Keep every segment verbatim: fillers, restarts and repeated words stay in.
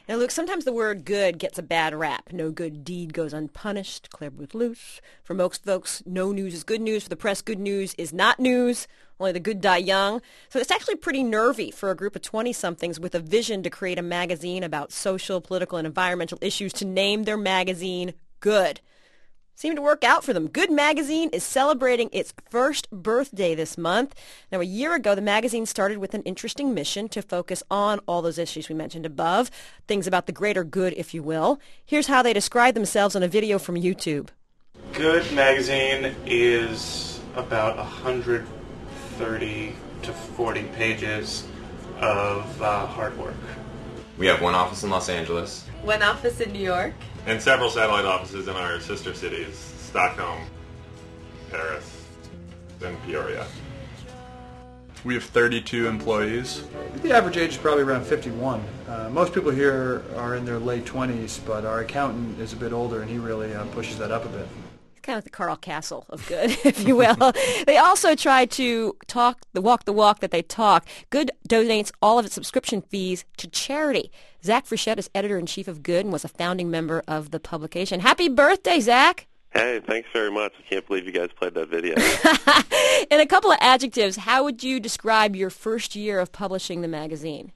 Now, Luke, sometimes the word good gets a bad rap. No good deed goes unpunished. Claire Booth Luce. For most folks, no news is good news. For the press, good news is not news. Only the good die young. So it's actually pretty nervy for a group of twenty-somethings with a vision to create a magazine about social, political, and environmental issues to name their magazine Good. Seemed to work out for them. Good Magazine is celebrating its first birthday this month. Now, a year ago, the magazine started with an interesting mission to focus on all those issues we mentioned above, things about the greater good, if you will. Here's how they describe themselves on a video from YouTube. Good Magazine is about one hundred thirty to forty pages of uh, hard work. We have one office in Los Angeles. One office in New York. And several satellite offices in our sister cities, Stockholm, Paris, and Peoria. We have thirty-two employees. The average age is probably around fifty-one. Uh, most people here are in their late twenties, but our accountant is a bit older, and he really uh, pushes that up a bit. Kind of like the Carl Castle of Good, if you will. They also try to talk the walk the walk that they talk. Good donates all of its subscription fees to charity. Zach Frechette is editor-in-chief of Good and was a founding member of the publication. Happy birthday, Zach! Hey, thanks very much. I can't believe you guys played that video. In a couple of adjectives, how would you describe your first year of publishing the magazine?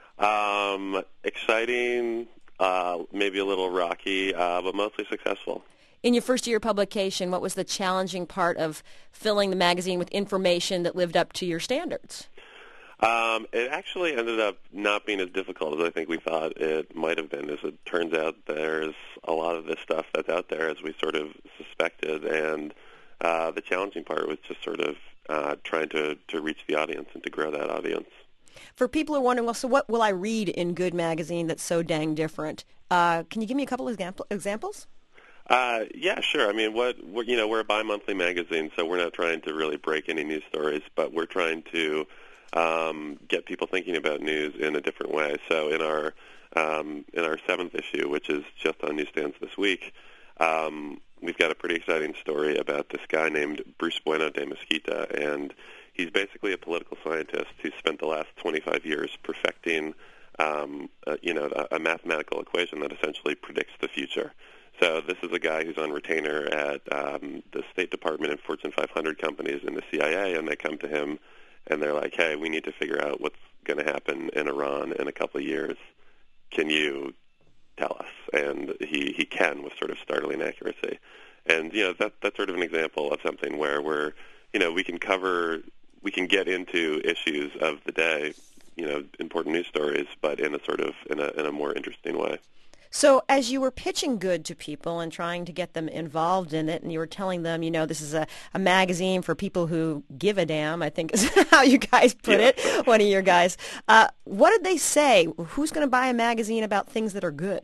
Um, exciting, uh, maybe a little rocky, uh, but mostly successful. In your first year of publication, what was the challenging part of filling the magazine with information that lived up to your standards? Um, it actually ended up not being as difficult as I think we thought it might have been. As it turns out, there's a lot of this stuff that's out there as we sort of suspected, and uh, the challenging part was just sort of uh, trying to, to reach the audience and to grow that audience. For people who are wondering, well, so what will I read in Good Magazine that's so dang different? Uh, can you give me a couple of example- examples? Uh, yeah, sure. I mean, what, what you know, we're a bi-monthly magazine, so we're not trying to really break any news stories, but we're trying to um, get people thinking about news in a different way. So in our um, in our seventh issue, which is just on newsstands this week, um, we've got a pretty exciting story about this guy named Bruce Bueno de Mesquita, and he's basically a political scientist who spent the last twenty-five years perfecting, um, a, you know, a, a mathematical equation that essentially predicts the future. So this is a guy who's on retainer at um, the State Department and Fortune five hundred companies in the C I A, and they come to him and they're like, hey, we need to figure out what's going to happen in Iran in a couple of years. Can you tell us? And he, he can with sort of startling accuracy. And, you know, that, that's sort of an example of something where we're, you know, we can cover, we can get into issues of the day, you know, important news stories, but in a sort of, in a, in a more interesting way. So as you were pitching Good to people and trying to get them involved in it, and you were telling them, you know, this is a, a magazine for people who give a damn, I think is how you guys put yeah. it, one of your guys. Uh, what did they say? Who's going to buy a magazine about things that are good?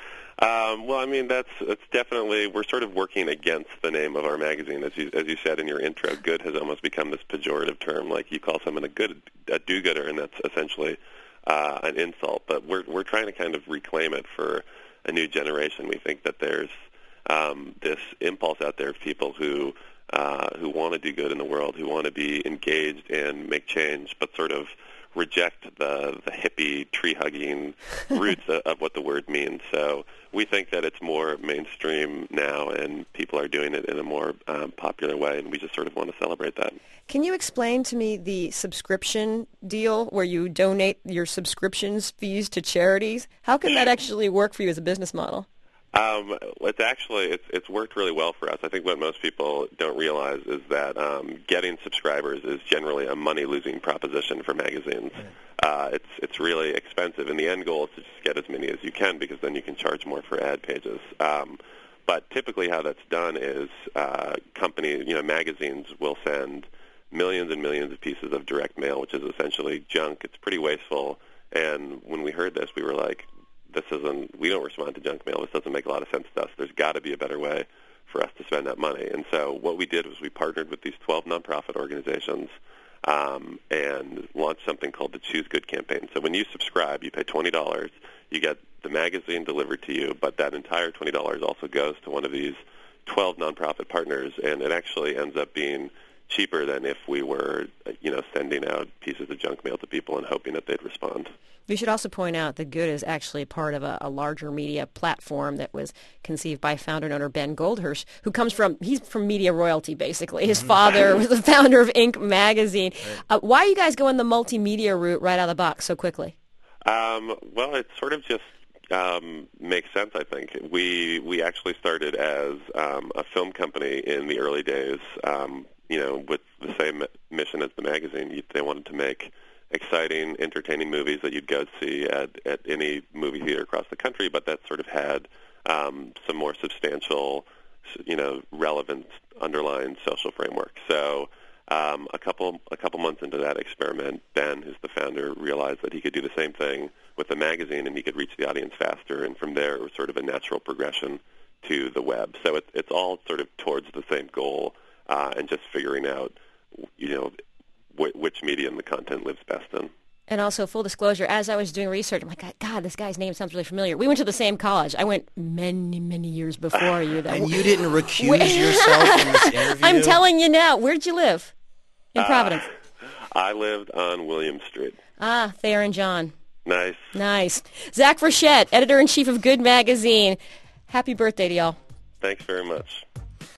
Um, well, I mean, that's it's definitely, we're sort of working against the name of our magazine. As you, as you said in your intro, good has almost become this pejorative term. Like you call someone a good, a do-gooder, and that's essentially Uh, an insult, but we're we're trying to kind of reclaim it for a new generation. We think that there's um, this impulse out there of people who uh, who want to do good in the world, who want to be engaged and make change, but sort of reject the the hippie tree-hugging roots of, of what the word means. So we think that it's more mainstream now, and people are doing it in a more um, popular way, and we just sort of want to celebrate that. Can you explain to me the subscription deal where you donate your subscriptions fees to charities? How can that actually work for you as a business model? Um, it's actually, it's, it's worked really well for us. I think what most people don't realize is that um, getting subscribers is generally a money-losing proposition for magazines. Uh, it's, it's really expensive, and the end goal is to just get as many as you can because then you can charge more for ad pages. Um, but typically how that's done is uh, companies, you know, magazines will send millions and millions of pieces of direct mail, which is essentially junk. It's pretty wasteful. And when we heard this, we were like, this isn't, we don't respond to junk mail. This doesn't make a lot of sense to us. There's got to be a better way for us to spend that money. And so what we did was we partnered with these twelve nonprofit organizations um, and launched something called the Choose Good campaign. So when you subscribe, you pay twenty dollars. You get the magazine delivered to you, but that entire twenty dollars also goes to one of these twelve nonprofit partners, and it actually ends up being cheaper than if we were, you know, sending out pieces of junk mail to people and hoping that they'd respond. We should also point out that Good is actually part of a, a larger media platform that was conceived by founder and owner Ben Goldhirsch, who comes from, he's from media royalty, basically. His father was the founder of Inc magazine. Uh, why are you guys going the multimedia route right out of the box so quickly? Um, well, it sort of just um, makes sense, I think. We we actually started as um, a film company in the early days, um, you know, with the same mission as the magazine. They wanted to make exciting, entertaining movies that you'd go see at, at any movie theater across the country, but that sort of had um, some more substantial, you know, relevant underlying social framework. So um, a couple a couple months into that experiment, Ben, who's the founder, realized that he could do the same thing with the magazine and he could reach the audience faster, and from there it was sort of a natural progression to the web. So it, it's all sort of towards the same goal uh, and just figuring out, you know, which medium the content lives best in. And also, full disclosure, as I was doing research, I'm like, God, this guy's name sounds really familiar. We went to the same college. I went many, many years before you. And you didn't recuse yourself from this interview? I'm telling you now. Where'd you live? In Providence. Uh, I lived on William Street. Ah, Thayer and John. Nice. Nice. Zach Frechette, editor-in-chief of Good Magazine. Happy birthday to y'all. Thanks very much.